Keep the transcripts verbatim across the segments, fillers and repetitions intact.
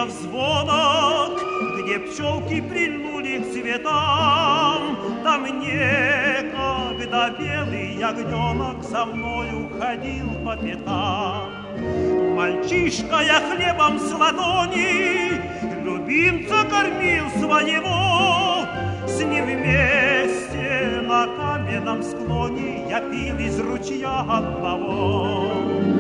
птичьих звонок, где пчелки прильнули к цветам, там некогда белый ягненок за мною ходил по пятам. Мальчишка я хлебом с ладони любимца кормил своего, с ним вместе на каменном склоне я пил из ручья одного.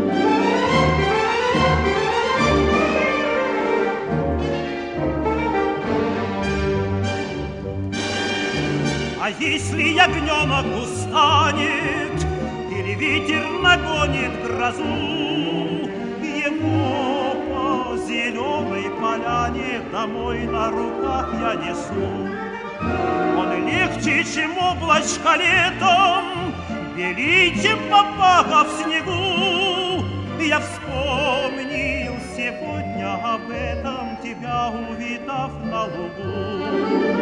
А если ягненок устанет или ветер нагонит грозу, его по зеленой поляне домой на руках я несу. Он легче, чем облачко летом, белее, чем папаха в снегу. Я вспомнил сегодня об этом, тебя увидав на лугу.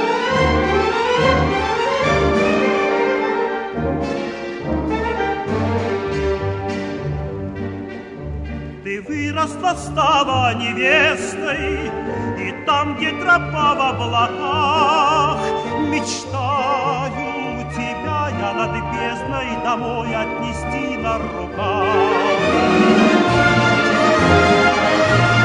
Ты выросла, стала невестой, и там, где тропа в облаках, мечтаю тебя я над бездной домой отнести на руках.